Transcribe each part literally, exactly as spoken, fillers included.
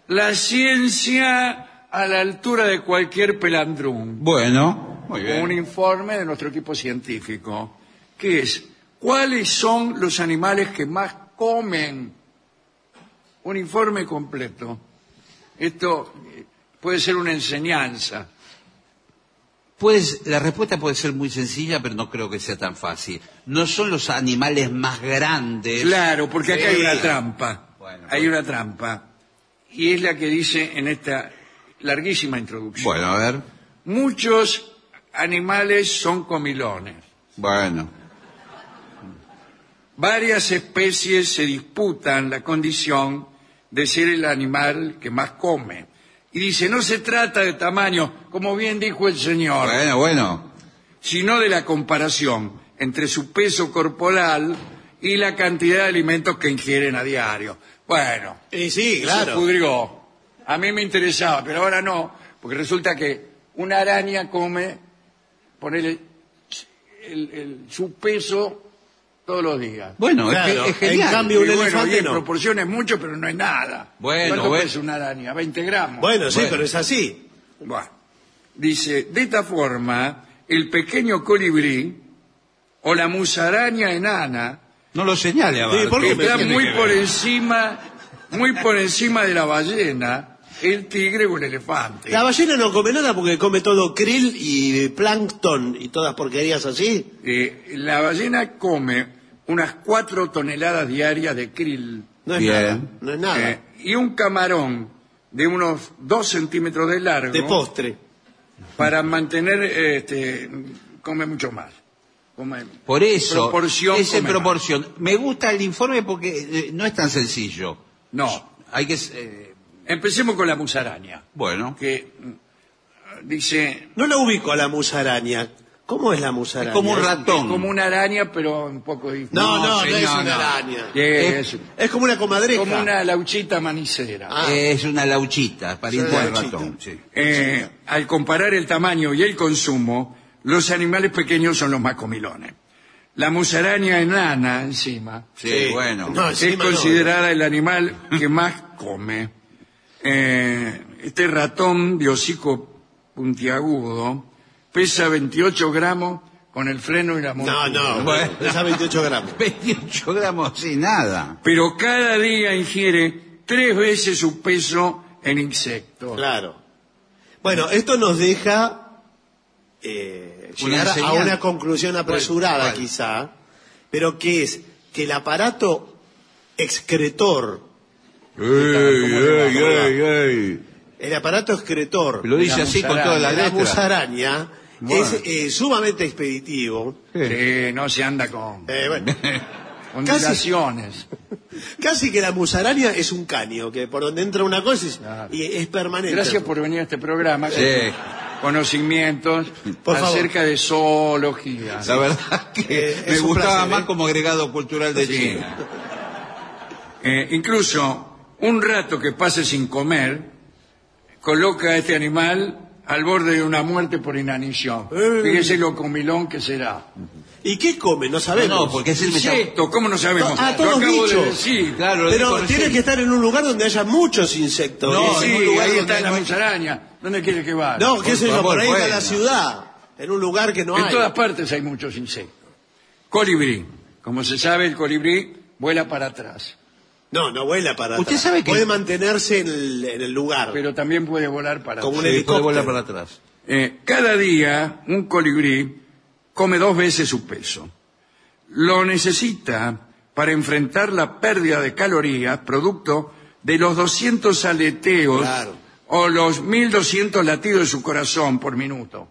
La ciencia a la altura de cualquier pelandrún. Bueno, muy bien. Un informe de nuestro equipo científico, que es, ¿cuáles son los animales que más comen? Un informe completo. Esto puede ser una enseñanza. Pues, la respuesta puede ser muy sencilla, pero no creo que sea tan fácil. No son los animales más grandes. Claro, porque acá Sí. hay una trampa. Bueno, hay bueno. una trampa. Y es la que dice en esta larguísima introducción. Bueno, a ver. Muchos animales son comilones. Bueno. Varias especies se disputan la condición de ser el animal que más come. Y dice, no se trata de tamaño, como bien dijo el señor, Bueno, bueno. sino de la comparación entre su peso corporal y la cantidad de alimentos que ingieren a diario. Bueno, Y sí, se claro. pudrió. A mí me interesaba, pero ahora no, porque resulta que una araña come, ponele el, el- su peso todos los días. Bueno, es, Claro, que- es genial. en cambio- un Y bueno, elefante y en no. proporción es mucho, pero no es nada. Bueno, ¿Cuánto bueno. pesa una araña? veinte gramos. Bueno, sí, Bueno. pero es así. Bueno, dice, de esta forma, el pequeño colibrí o la musaraña enana No lo señale, Abad. Sí, ¿por qué ¿Qué me está tiene muy que por ver? encima, muy por encima de la ballena, el tigre o el elefante. La ballena no come nada porque come todo krill y plancton y todas porquerías así. Eh, la ballena come unas cuatro toneladas diarias de krill No es Bien. nada. No es nada. eh, y un camarón de unos dos centímetros de largo. De postre. Para mantener, este, come mucho más. Come Por eso, proporción es en come proporción. Me gusta el informe porque eh, no es tan sencillo. más. No. Hay que... eh, Empecemos con la musaraña, bueno. que mm, dice, No la ubico a la musaraña. ¿Cómo es la musaraña? Es como un es ratón. como una araña, pero un poco diferente. No, no, no, señor, es una no. araña. Es, Es- Es como una comadreja. como una lauchita manicera. Ah. Es una lauchita, pariente Sí, del lauchita. ratón. Sí. Eh, al comparar el tamaño y el consumo, los animales pequeños son los más comilones. La musaraña enana, encima, Sí, Sí. bueno. No, es encima no. considerada el animal que más come. Eh, este ratón de hocico puntiagudo pesa veintiocho gramos con el freno y la No, montura. no, Bueno. pesa veintiocho gramos. veintiocho gramos, sí, nada. Pero cada día ingiere tres veces su peso en insectos. Claro. Bueno, esto nos deja eh, Una llegar a enseñanza. una conclusión apresurada, ¿Cuál? quizá, pero que es que el aparato excretor, Ey, ey, ey, ey. el aparato excretor Lo dice La así con toda la de la letra. musaraña Bueno. es eh, sumamente expeditivo. Sí, no se anda con, Eh, bueno, con casi- dilaciones. casi que la musaraña es un caño, que por donde entra una cosa es, Claro. y es permanente. Gracias por venir a este programa. Sí. Con conocimientos Por favor. acerca de zoología. La verdad que Eh, me es un gustaba placer, más ¿eh? como agregado cultural de Sí. China. Eh, incluso un rato que pase sin comer coloca a este animal al borde de una muerte por inanición. Eh. Fíjese lo comilón que será. ¿Y qué come? No sabemos. No, porque es el metabolismo. Insectos, ¿cómo no sabemos? Ah, Lo todos acabo bichos. de decir. Claro, lo Pero dijo recién. tiene que estar en un lugar donde haya muchos insectos. No, ¿eh? Sí, en un lugar ahí donde está la no hay- musaraña. ¿Dónde quiere que vaya? No, qué Por sé yo, favor, por ahí está bueno. la ciudad, en un lugar que no En hay. todas partes hay muchos insectos. Colibrí. Como se sabe, el colibrí vuela para atrás, No, no vuela para Usted atrás. sabe que- Puede mantenerse en el, en el lugar. pero también puede volar para Como atrás. un Sí, puede helicóptero. volar para atrás. Eh, cada día un colibrí come dos veces su peso. Lo necesita para enfrentar la pérdida de calorías producto de los doscientos aleteos Claro. o los mil doscientos latidos de su corazón por minuto.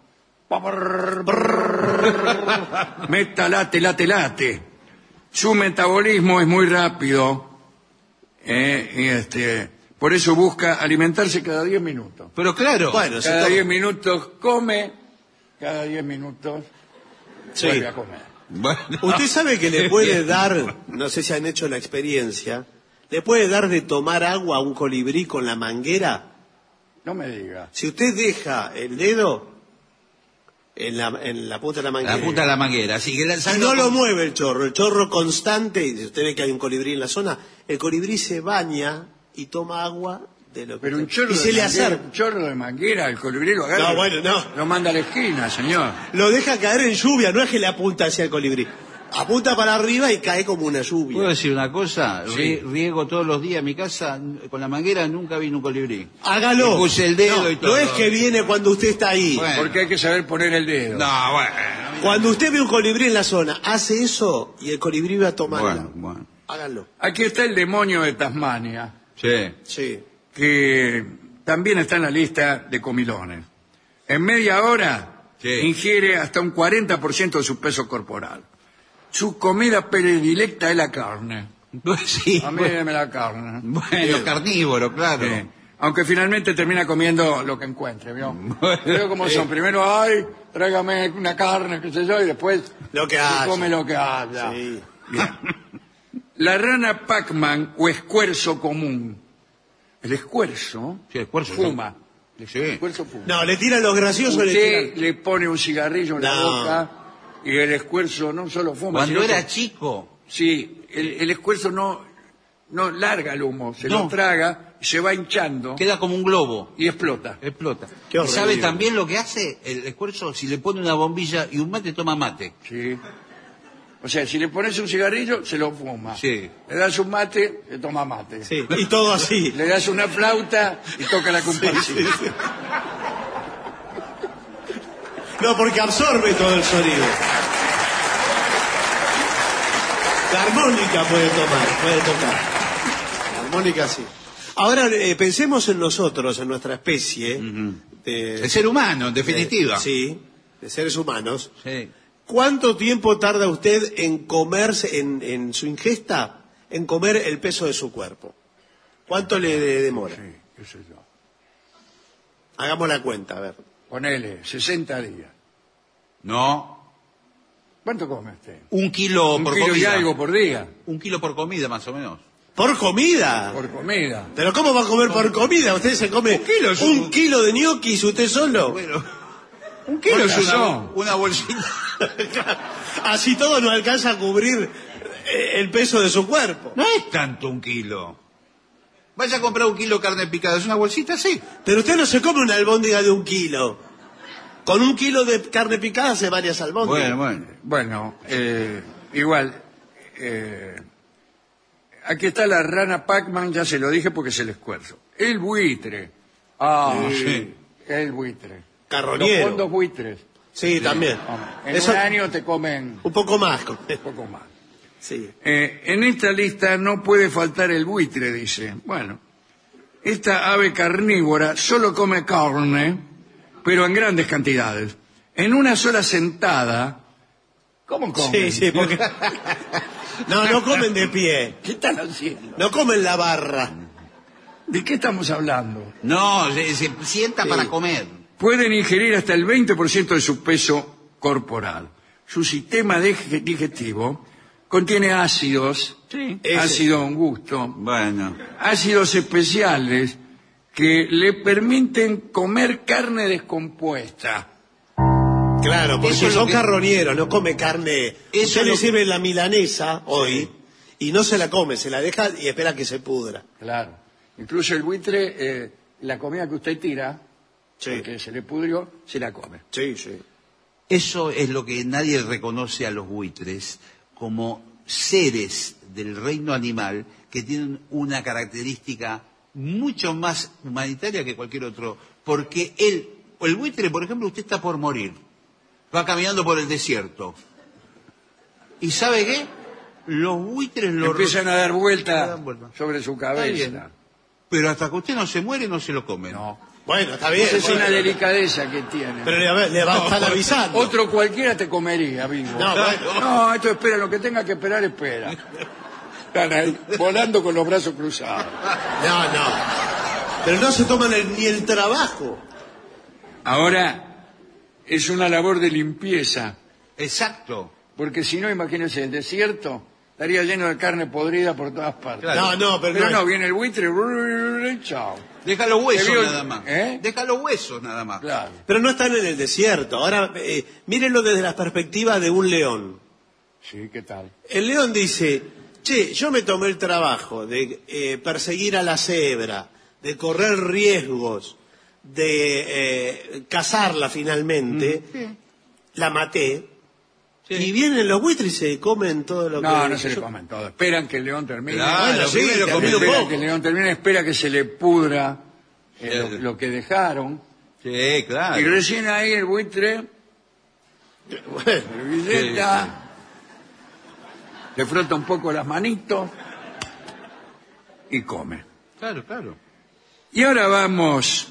Meta, late, late, late. Su metabolismo es muy rápido. eh, y este, por eso busca alimentarse cada diez minutos. Pero claro, Bueno, se Cada toma- diez minutos come, cada diez minutos Sí. vuelve a comer. bueno. Usted sabe que le puede dar, no sé si han hecho la experiencia, le puede dar de tomar agua a un colibrí con la manguera. No me diga. Si usted deja el dedo en la, en la punta de la manguera La punta de la manguera. Así que la- y no lo mueve el chorro, el chorro constante, y si usted ve que hay un colibrí en la zona, el colibrí se baña y toma agua de lo que Pero un usted- chorro, y de se le manguera, acerca. un chorro de manguera, el colibrí lo agarra. No, bueno, no. Lo manda a la esquina, señor. Lo deja caer en lluvia, no es que le apunta hacia el colibrí. Apunta para arriba y cae como una ¿Puedo lluvia. decir una cosa? Sí. Rie- Riego todos los días en mi casa, con la manguera nunca vi un colibrí. Hágalo. Le puse el dedo no, y todo. No es que viene cuando usted está ahí. Bueno. Porque hay que saber poner el dedo. No, bueno. Cuando usted ve un colibrí en la zona, hace eso y el colibrí va a tomarla. Bueno, bueno. Hágalo. Aquí está el demonio de Tasmania, Sí. Sí. que también está en la lista de comilones. En media hora Sí. ingiere hasta un cuarenta por ciento de su peso corporal. Su comida predilecta es la carne. Sí. A mí Bueno, deme la carne. bueno, carnívoro, claro. Sí. Aunque finalmente termina comiendo lo que encuentre, ¿vio? Bueno, Veo cómo sí. son. Primero, ay, tráigame una carne, qué sé yo, y después Lo que se haya. come lo que haya. Sí. Bien. La rana Pac-Man o escuerzo común. El escuerzo, Sí, el escuerzo fuma. El Sí. escuerzo fuma. No, le tiran los graciosos, le Usted tiran. le pone un cigarrillo en la No. boca y el escuerzo no solo fuma, Cuando sino era que- chico, sí, el, el escuerzo no, no larga el humo, se No. lo traga, se va hinchando queda como un globo. y explota. Explota. Qué ¿Y horrible. sabe también lo que hace el esfuerzo? Si le pone una bombilla y un mate, toma mate. Sí. O sea, si le pones un cigarrillo, se lo fuma. Sí. Le das un mate, se toma mate. Sí. Y todo así. Le das una flauta y toca la comparsita. No, porque absorbe todo el sonido. La armónica puede tomar, puede tocar. La armónica sí. Ahora eh, pensemos en nosotros, en nuestra especie. de, El ser humano, en definitiva. de- sí, de seres humanos. Sí. ¿Cuánto tiempo tarda usted en comerse, en, en su ingesta, en comer el peso de su cuerpo? ¿Cuánto le de- demora? Sí, qué sé yo. Hagamos la cuenta, a ver. Ponele, sesenta días. No, ¿Cuánto come usted? un kilo Un por kilo y comida. algo por día. Un kilo por comida, más o menos. ¿Por comida? Por comida. ¿Pero cómo va a comer por comida? ¿Usted se come Un kilo es un un- kilo de ñoquis usted solo? Bueno, Un kilo es una, razón. una bolsita. Así todo no alcanza a cubrir eh, el peso de su cuerpo. No es tanto un kilo. Vaya a comprar un kilo de carne picada, es una bolsita, sí. Pero usted no se come una albóndiga de un kilo. Con un kilo de carne picada hace varias albóndigas. Bueno, bueno. Bueno, eh, igual, eh, aquí está la rana Pac-Man, ya se lo dije porque es el escuerzo. El buitre. Ah, Sí. sí. El buitre. Carroñero. Los fondos buitres. Sí, también. En Eso- un año te comen Un poco más. un poco más. Sí. Eh, en esta lista no puede faltar el buitre, dice. Bueno, esta ave carnívora solo come carne, pero en grandes cantidades. En una sola sentada, ¿cómo comen? Sí, sí, porque... No, no comen de pie. ¿Qué están haciendo? No comen la barra. ¿De qué estamos hablando? No, se, se sienta Sí. para comer. Pueden ingerir hasta el veinte por ciento de su peso corporal. Su sistema dig- digestivo contiene ácidos, Sí. Ese. ácido un gusto, Bueno. ácidos especiales que le permiten comer carne descompuesta. Claro, porque Eso es lo son que- carroñeros, no come carne. Eso Usted es le lo que- sirve la milanesa hoy y no se la come, se la deja y espera que se pudra. Claro. Incluso el buitre, eh, la comida que usted tira, Sí. porque se le pudrió, se la come. Sí, sí. Eso es lo que nadie reconoce a los buitres como seres del reino animal que tienen una característica mucho más humanitaria que cualquier otro. Porque él, el buitre, por ejemplo, usted está por morir. Va caminando por el desierto. ¿Y sabe qué? Los buitres lo Empiezan a dar Le vuelta dan vuelta. sobre su Está bien. cabeza. Pero hasta que usted no se muere, no se lo comen. No. Bueno, está bien. Esa es bueno. una delicadeza que tiene. Pero le, le va a estar avisando. Otro cualquiera te comería, vivo. No, bueno. No, esto espera, lo que tenga que esperar, espera. Están ahí, volando con los brazos cruzados. No, no. Pero no se toman el- ni el trabajo. Ahora, es una labor de limpieza, Exacto. porque si no, imagínense, el desierto estaría lleno de carne podrida por todas partes. Claro. No, no, pero, Pero no. no, viene el buitre, y chao. Deja los huesos Te vio- nada más. ¿Eh? Deja los huesos nada más. Claro. Pero no están en el desierto. Ahora, eh, mírenlo desde la perspectiva de un león. Sí, ¿qué tal? El león dice, che, yo me tomé el trabajo de eh, perseguir a la cebra, de correr riesgos, de eh, cazarla finalmente, Mm, sí. la maté, Sí. y vienen los buitres y se comen todo lo que... No, no se le yo- comen todo. Esperan que el león termine. Claro, Bueno, sí, primero te comió espera un Espera poco. que el león termine, espera que se le pudra eh, Eh, lo, lo que dejaron. Sí, claro. Y recién ahí el buitre, Bueno, servilleta, le frota un poco las manitos y come. Claro, claro. Y ahora vamos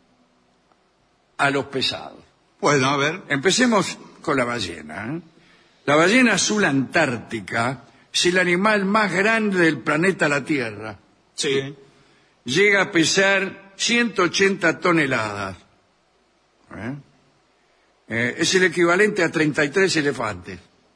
a los pesados. Bueno, a ver. Empecemos con la ballena. ¿eh? La ballena azul antártica es el animal más grande del planeta la Tierra. sí. Llega a pesar ciento ochenta toneladas. ¿Eh? Eh, es el equivalente a treinta y tres elefantes.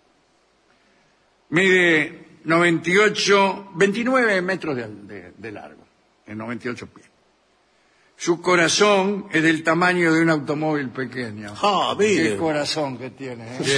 Mide noventa y ocho, veintinueve metros de, de- de largo, en noventa y ocho pies. Su corazón es del tamaño de un automóvil pequeño. Ah, Qué mire. corazón que tiene. ¿eh?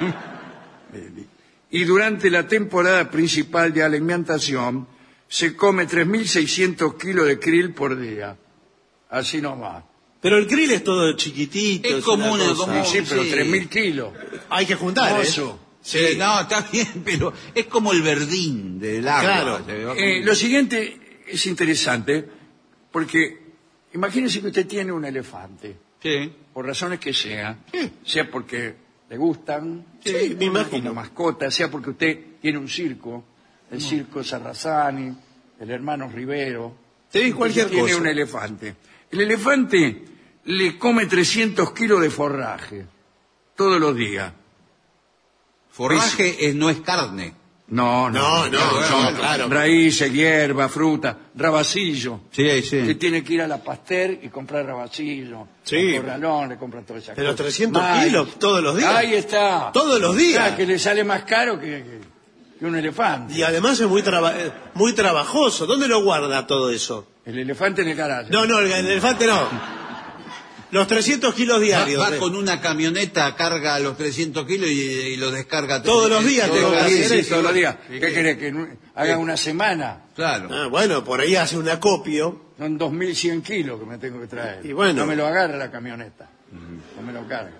Sí. Y durante la temporada principal de alimentación se come tres mil seiscientos kilos de krill por día. Así nomás. Pero el krill es todo chiquitito. Es como una una- cosa- como- Sí, pero sí. tres mil kilos. Hay que juntar, ¿eh? Oso. Sí, no, está bien, pero es como el verdín del agua. Claro. Se va Eh, como- lo siguiente es interesante porque imagínese que usted tiene un elefante, Sí. por razones que sea, sea porque le gustan, Sí, me imagino. como mascota, sea porque usted tiene un circo, el circo Sarrazani, el hermano Rivero, Sí, cualquier tiene cosa. un elefante. El elefante le come trescientos kilos de forraje todos los días. Forraje es- no es carne. No, No, no, son no, claro. raíces, hierba, fruta, rabacillo. Sí, Usted sí. tiene que ir a la Pasteur y comprar rabacillo. Sí. A Corralón le compra todas esas Pero cosas. trescientos Maíz. kilos todos los días. Ahí está. Todos los días. Ah, que le sale más caro que, que- que un elefante. Y además es muy, traba- eh, muy trabajoso. ¿Dónde lo guarda todo eso? El elefante en el garaje. No, no, el, el elefante no. Los trescientos kilos Va, diarios. va eh. con una camioneta, carga los trescientos kilos y, y los descarga Todos los días todos tengo los que Sí, días. hacer sí, eso. todos los días. Sí, ¿Qué sí. querés? ¿Que en un- haga una semana? Claro. Ah, bueno, por ahí hace un acopio. Son dos mil cien kilos que me tengo que traer. Y bueno. No me lo agarra la camioneta. No me lo carga.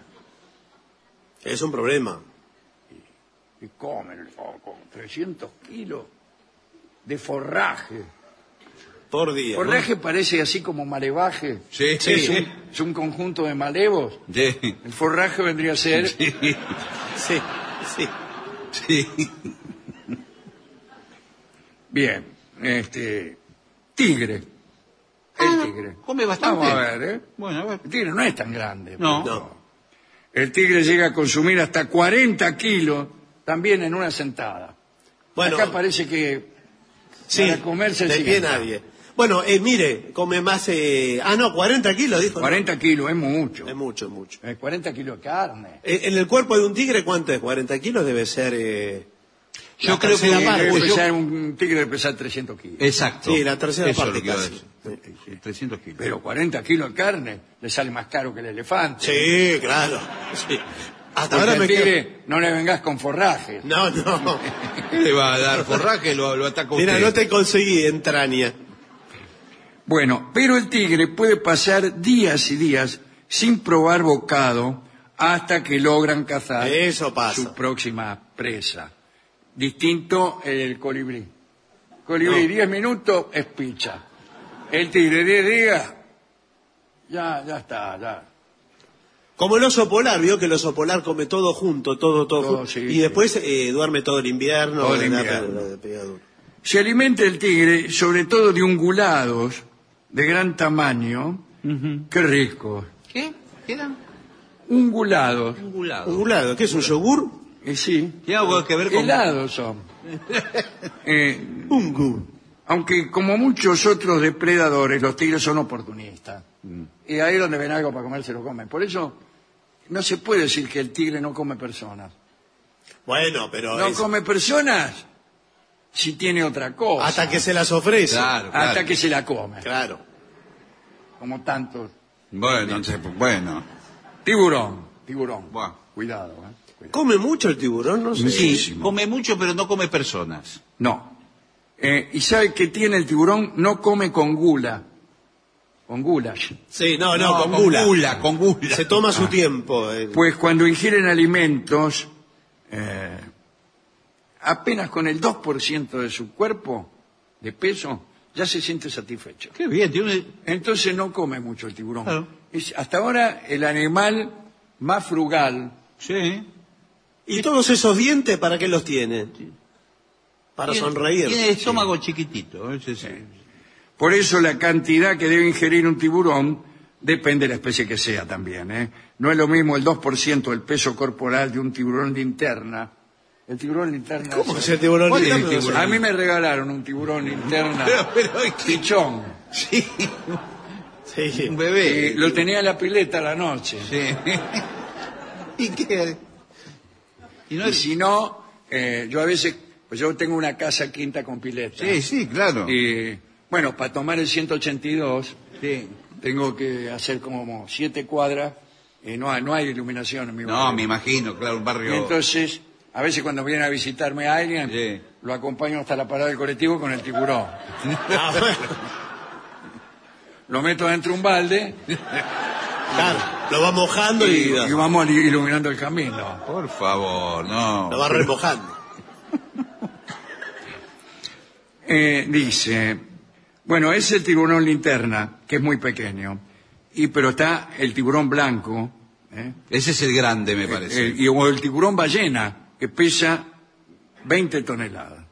Es un problema. Y come, oh, come trescientos kilos de forraje. Por día. ¿no? Forraje parece así como malevaje. Sí, Es sí. un, es un conjunto de malevos. Sí. El forraje vendría a ser Sí. Sí, sí. Sí. bien, este tigre. El Ah, tigre. come bastante. Vamos a ver, ¿eh? Bueno, a ver. El tigre no es tan grande. No. pero- No. El tigre llega a consumir hasta cuarenta kilos también en una sentada. Bueno, Acá parece que sí, para comerse el de pie siguiente. nadie. Bueno, eh, mire, come más... eh, ah, no, cuarenta kilos, dijo. ¿no? cuarenta kilos es mucho. Es mucho, es mucho. Eh, cuarenta kilos de carne. Eh, En el cuerpo de un tigre, ¿cuánto es? cuarenta kilos debe ser... eh, Yo la creo que tercera Debe parte. Pues yo- pesar un tigre debe pesar trescientos kilos. Exacto. Sí, la tercera Eso es parte lo que iba a casi. decir. Sí, trescientos kilos. Pero cuarenta kilos de carne le sale más caro que el elefante. Sí, claro. Sí. Hasta Porque ahora al me quedo... tigre no le vengas con forraje. No, no. ¿Qué le va a dar forraje? Lo, lo ataca usted. Mira, no te conseguí entraña. Bueno, pero el tigre puede pasar días y días sin probar bocado hasta que logran cazar Eso pasa. su próxima presa. Distinto el colibrí. Colibrí, No. diez minutos es picha. El tigre, diez días, ya, ya está, ya. Como el oso polar, vio que el oso polar come todo junto, todo, todo, Todo, junto. sí, y sí. después eh, duerme todo el invierno. Todo el la- invierno. la- la- pegadura. Se alimenta el tigre sobre todo de ungulados de gran tamaño. Qué rico. ¿Qué? ¿Qué eran? Ungulados. Ungulados. ¿Ungulado? ¿Qué es un yogur? Eh, sí. ¿Tiene algo que ver con...? Helados son. Eh, Ungu. aunque como muchos otros depredadores, los tigres son oportunistas. Mm. Y ahí donde ven algo para comer, se lo comen. Por eso no se puede decir que el tigre no come personas. Bueno, pero No es- come personas si tiene otra cosa. hasta que se las ofrece. Claro, claro. Hasta que se la come. Claro. Como tantos. Bueno, entonces, bueno. Tiburón. Tiburón. Buah. Cuidado, ¿eh? Cuidado. ¿Come mucho el tiburón? No sé. Sí, come mucho, pero no come personas. No. Eh, y sabe que tiene el tiburón, no come con gula. con goulash. Sí, no, no, No, con, con gula. gula, con gula. Se toma su tiempo. eh. Pues cuando ingieren alimentos, eh, apenas con el dos por ciento de su cuerpo, de peso, ya se siente satisfecho. Qué bien, tiene un... Entonces no come mucho el tiburón. Claro. Es hasta ahora el animal más frugal. Sí. ¿Y todos esos dientes para qué los tiene? Para Tiene- sonreír. Tiene el estómago chiquitito. Ese sí. Por eso la cantidad que debe ingerir un tiburón depende de la especie que sea también. ¿eh? No es lo mismo el dos por ciento del peso corporal de un tiburón linterna. El tiburón linterna... ¿Cómo que es el tiburón? ¿Cuál es el linterna? tiburón? A mí me regalaron un tiburón linterna Pero, pero, es que- pichón. Sí, Sí. un Y bebé. lo tenía en la pileta a la noche. Sí. ¿Y qué? Y no Y es... si no, eh, yo a veces... Pues yo tengo una casa quinta con pileta. Sí, sí, claro. Y bueno, para tomar el ciento ochenta y dos Sí. tengo que hacer como siete cuadras y no hay, no hay iluminación en mi barrio. No, me imagino, claro, un Y barrio... entonces, a veces cuando viene a visitarme a alguien, Sí. lo acompaño hasta la parada del colectivo con el tiburón. Ah, bueno. Lo meto dentro de un balde Claro, lo va mojando y, y, y vamos iluminando el camino. Por favor, no. lo va remojando. Eh, dice, bueno, es el tiburón linterna, que es muy pequeño, y pero está el tiburón blanco, ¿eh? Ese es el grande, me parece. El- y, o el tiburón ballena, que pesa veinte toneladas.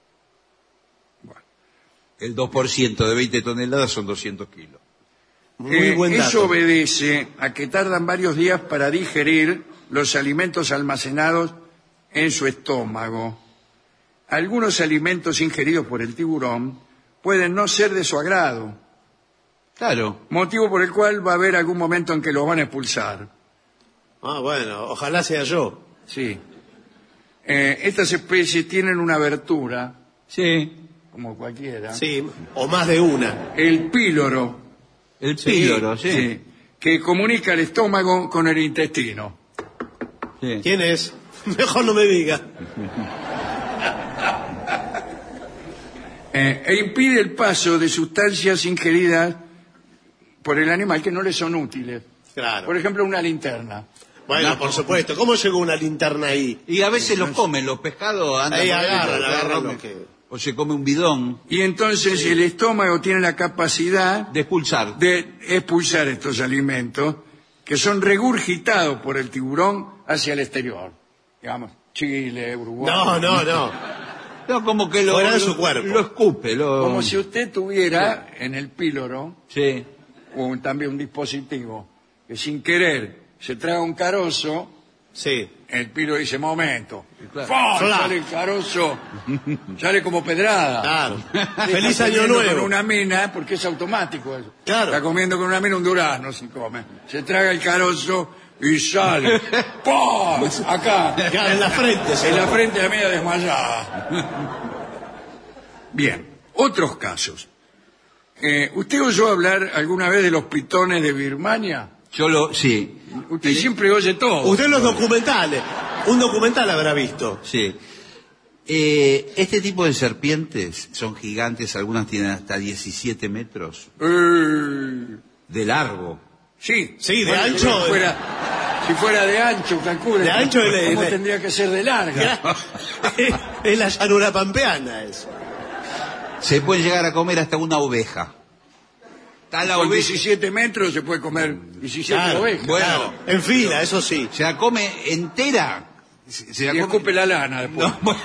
El dos por ciento de veinte toneladas son doscientos kilos. Muy Eh, buen dato. Eso obedece a que tardan varios días para digerir los alimentos almacenados en su estómago. Algunos alimentos ingeridos por el tiburón pueden no ser de su agrado, Claro. motivo por el cual va a haber algún momento en que los van a expulsar. Ah, bueno, ojalá sea yo. Sí. Eh, estas especies tienen una abertura, Sí. como cualquiera, Sí, o más de una. el píloro, El píloro, sí. sí, que comunica el estómago con el intestino. Sí. ¿Quién es? Mejor no me diga. Eh, e impide el paso de sustancias ingeridas por el animal que no le son útiles. Claro. Por ejemplo, una linterna. Bueno, por supuesto. ¿Cómo llegó una linterna ahí? Y a veces los comen, los pescados andan Ahí por agarran, lo agarran comen. lo que- O se come un bidón Y entonces el estómago tiene la capacidad de expulsar. de expulsar estos alimentos que son regurgitados por el tiburón hacia el exterior. Digamos, Chile, Uruguay. No, no, no. No, como que lo, Fuera de lo- su cuerpo. lo escupe. Lo... Como si usted tuviera en el píloro Sí. un, también un dispositivo que sin querer se traga un carozo, Sí. el píloro dice, momento, Claro. ¡fua! Fla. sale el carozo, sale como pedrada. Claro. Está Feliz año comiendo nuevo. Con una mina, porque es automático eso. Claro. Está comiendo con una mina un durazno, se come. Se traga el carozo y sale. ¡Pum! Acá. Claro, en la frente. se En la lo- frente a media desmayada. Bien, otros casos. Eh, ¿Usted oyó hablar alguna vez de los pitones de Birmania? Yo lo... Sí. Usted siempre oye todo. Usted los documentales. Un documental habrá visto. Sí. Eh, este tipo de serpientes son gigantes, algunas tienen hasta diecisiete metros Eh, de largo. sí. Sí, de Bueno, ancho, Si fuera, si fuera de ancho, calcule. De ancho, ¿Cómo el- el- tendría que ser de larga? Es la llanura pampeana eso. Se puede llegar a comer hasta una oveja. Está la Con oveja, diecisiete metros se puede comer diecisiete Claro, ovejas. Bueno. claro. En fila, eso sí. se la come entera. Se, se la Y come- escupe la lana después. No, bueno,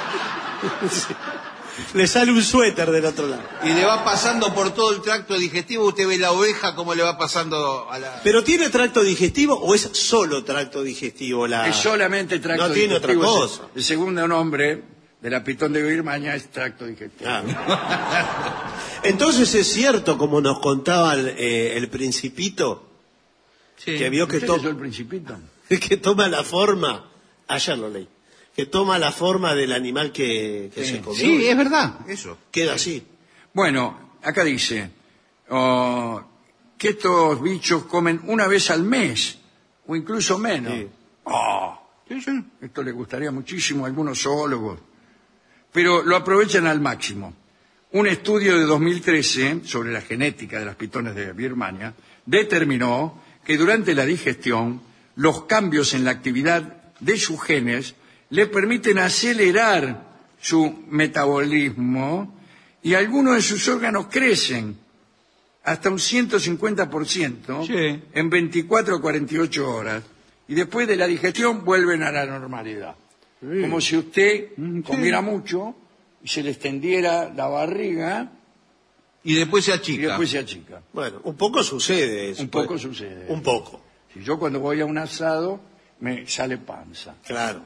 Le sale un suéter del otro lado. y le va pasando por todo el tracto digestivo. Usted ve la oveja como le va pasando a la... ¿Pero tiene tracto digestivo o es solo tracto digestivo? La... Es solamente tracto No tiene otra digestivo. cosa. El segundo nombre de la pitón de Birmania es tracto digestivo. Ah. Entonces es cierto, como nos contaba el, eh, el Principito, Sí. que vio que, ¿Usted to- leyó el Principito? que toma la forma, ayer lo leí, que toma la forma del animal que, que Sí. se comió. Sí, es verdad, eso. Queda así. Bueno, acá dice oh, que estos bichos comen una vez al mes, o incluso menos. Sí. Oh, esto le gustaría muchísimo a algunos zoólogos, pero lo aprovechan al máximo. Un estudio de dos mil trece sobre la genética de las pitones de Birmania determinó que durante la digestión los cambios en la actividad de sus genes le permiten acelerar su metabolismo y algunos de sus órganos crecen hasta un ciento cincuenta por ciento Sí. en veinticuatro a cuarenta y ocho horas y después de la digestión vuelven a la normalidad. Sí. Como si usted Mm, comiera sí. mucho y se le extendiera la barriga Y después se y achica. después se achica. Bueno, un poco sucede eso. Un poco Pues, sucede. Un poco, Si yo cuando voy a un asado me sale panza. claro.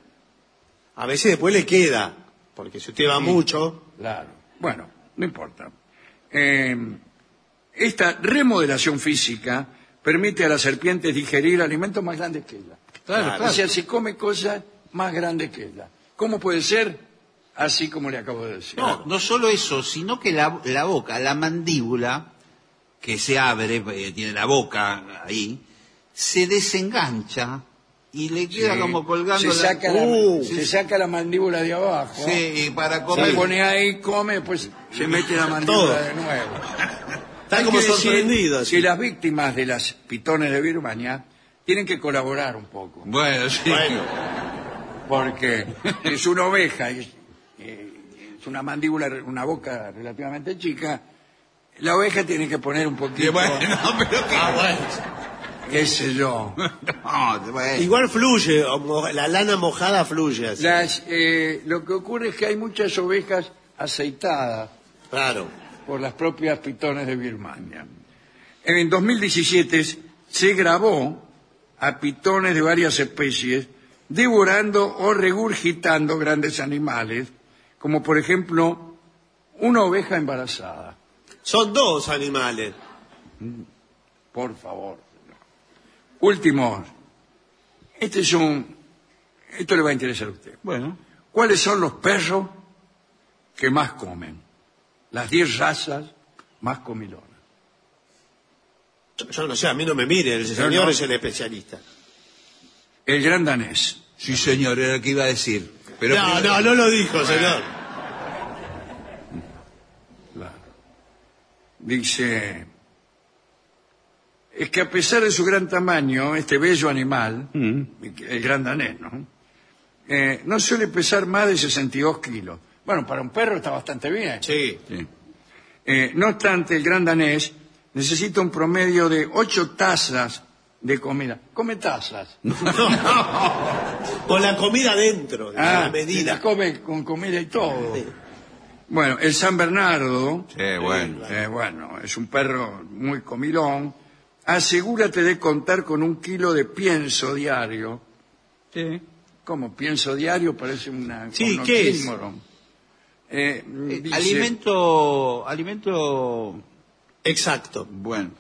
A veces después le queda, porque si usted va mucho... Claro. Bueno, no importa. Eh, esta remodelación física permite a las serpientes digerir alimentos más grandes que ella. Claro, Claro. claro. O sea, se come cosas más grandes que ella. ¿Cómo puede ser? Así como le acabo de decir. No, no solo eso, sino que la, la boca, la mandíbula, que se abre, eh, tiene la boca ahí, se desengancha y le queda Sí. como colgando se la... saca, la, Uh, se saca la mandíbula de abajo. Sí, y para Se comer... pone ahí, come, después se mete la mandíbula Todo. de nuevo. Está Hay como que decir sorprendido. así. que las víctimas de las pitones de Birmania tienen que colaborar un poco. Bueno, sí. Bueno, Porque es una oveja y eh, es una mandíbula, una boca relativamente chica. La oveja tiene que poner un Y poquito, bueno, pero que... ah, bueno. qué sé yo. No, bueno. Igual fluye, o mo- la lana mojada fluye así. Las, eh, lo que ocurre es que hay muchas ovejas aceitadas Claro. por las propias pitones de Birmania. En dos mil diecisiete se grabó a pitones de varias especies devorando o regurgitando grandes animales, como por ejemplo una oveja embarazada. Son dos animales. Por favor. Último. Este es un... Esto le va a interesar a usted. Bueno. ¿Cuáles son los perros que más comen? Las diez razas más comilonas. Yo no sé, a mí no me mire, el señor no. es el especialista. El gran danés. Sí, señor, era lo que iba a decir. Pero no, primero- no, no lo dijo, señor. Claro. Dice, es que a pesar de su gran tamaño, este bello animal, Mm. el gran danés, ¿no? Eh, no suele pesar más de sesenta y dos kilos. Bueno, para un perro está bastante bien. Sí. Sí. Eh, no obstante, el gran danés necesita un promedio de ocho tazas de comida. Come tazas. Con la comida dentro, de Ah, la medida. la come con comida y todo. Bueno, el San Bernardo, Sí, bueno. eh, bueno, es un perro muy comilón. Asegúrate de contar con un kilo de pienso diario. Sí. ¿Cómo? Pienso diario parece una... Sí, un ¿qué es? oxímoron. Eh, Eh, dice- alimento, alimento, Exacto. bueno,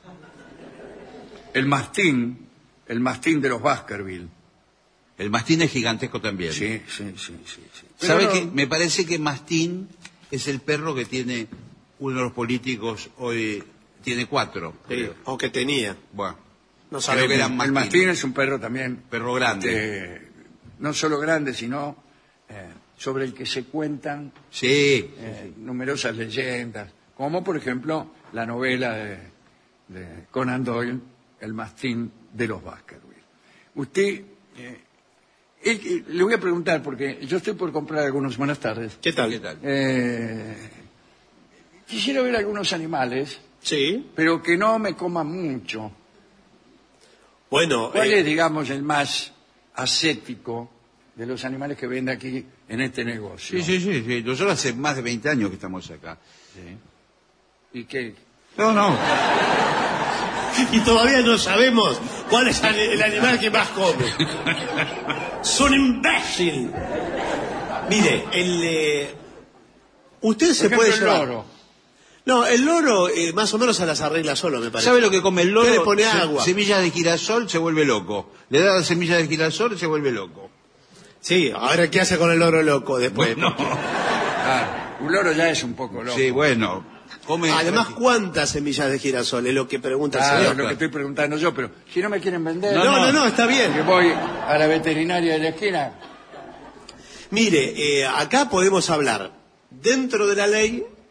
El mastín, el mastín de los Baskerville. el mastín es gigantesco también. Sí, sí, sí, sí. sí. ¿Sabe Pero qué? no- Me parece que mastín es el perro que tiene uno de los políticos hoy, tiene cuatro. Sí, creo. o que tenía. Bueno, No creo sabemos. que eran El mastín. mastín es un perro también... Perro grande. eh, no solo grande, sino eh, sobre el que se cuentan Sí, eh, numerosas leyendas, como por ejemplo la novela de, de Conan Doyle, El mastín de los Baskerville. Usted, eh, eh, eh, le voy a preguntar, porque yo estoy por comprar algunos, buenas tardes, ¿Qué tal? ¿qué tal? Eh, quisiera ver algunos animales, Sí. pero que no me coman mucho. Bueno, ¿Cuál eh, es, digamos, el más ascético de los animales que vende aquí en este negocio? Sí, sí, sí, sí. Nosotros hace más de veinte años que estamos acá. ¿Y qué? No, no. y todavía no sabemos cuál es el el animal que más come. Es un imbécil. Mire, el... eh, usted se Por puede ejemplo, el llevar... loro. No, el loro eh, más o menos se las arregla solo, me parece. ¿Sabe lo que come el loro? ¿Qué le pone Se- agua? Semillas de girasol, se vuelve loco. Le da las semillas de girasol, se vuelve loco. Sí, ahora ¿qué hace con el loro loco después? Bueno. Ah, un loro ya es un poco loco. Sí, bueno. Come Además, ¿cuántas semillas de girasol? Es lo que pregunta el Ah, señor. es lo que estoy preguntando yo, pero si no me quieren vender... No, no, no, está bien. Que voy a la veterinaria de la esquina. Mire, eh, acá podemos hablar dentro de la ley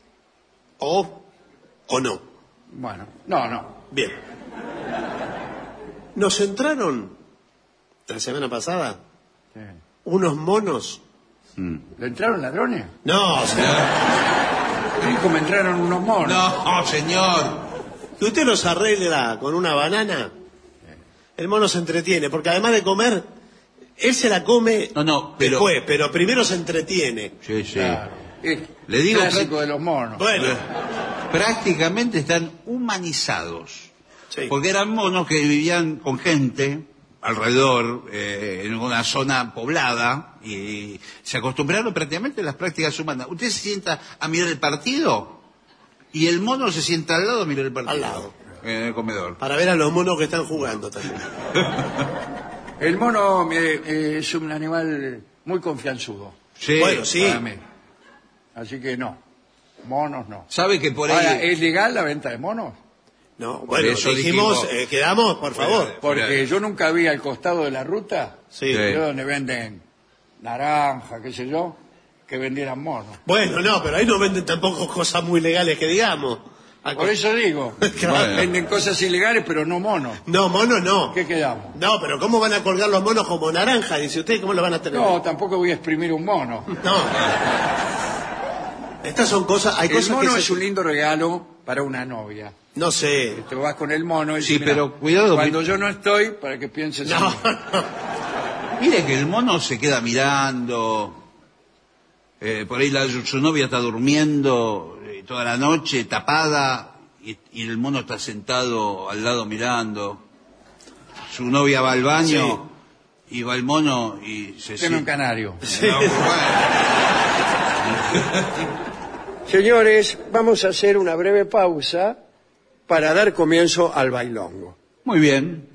O, o no. Bueno, no, no. Bien. Nos entraron la semana pasada Sí. unos monos. ¿Le entraron ladrones? No, señor. Dijo, me entraron unos monos. No, señor. Que usted los arregla con una banana, el mono se entretiene, porque además de comer, él se la come No, no, pero- después, pero primero se entretiene. Sí, sí. Claro. Es Le digo clásico que- de los monos. Bueno, Prácticamente están humanizados. sí. Porque eran monos que vivían con gente alrededor, eh, en una zona poblada, y se acostumbraron prácticamente a las prácticas humanas. Usted se sienta a mirar el partido y el mono se sienta al lado a mirar el partido. Al lado. En el comedor. Para ver a los monos que están jugando también. El mono eh, eh, es un animal muy confianzudo. Sí. Bueno, sí. Para mí. Así que no. Monos no. ¿Sabe que por ahí... Ahora, ¿es legal la venta de monos? No, bueno, eso dijimos, dijimos- eh, quedamos, por favor. Porque yo nunca vi al costado de la ruta, Sí. Sí. yo donde venden naranja, qué sé yo, que vendieran monos. Bueno, no, pero ahí no venden tampoco cosas muy legales que digamos. Al Por co- eso digo, Bueno. venden cosas ilegales, pero no monos. No, monos no. ¿Qué quedamos? No, pero ¿cómo van a colgar los monos como naranja? Dice usted, ¿cómo lo van a tener? No, tampoco voy a exprimir un mono. No. Estas son cosas, hay El cosas mono que es se... un lindo regalo para una novia. No sé. Te vas con el mono y Sí, dices, "Mirá, pero cuidado, cuando mi- yo no estoy, para que pienses en No, mí". no. Mire que el mono se queda mirando, eh, por ahí la- su novia está durmiendo eh, toda la noche tapada y, y el mono está sentado al lado mirando. Su novia va al baño y va el mono y se Tiene un sienta. canario. No, bueno. Señores, vamos a hacer una breve pausa para dar comienzo al bailongo. Muy bien.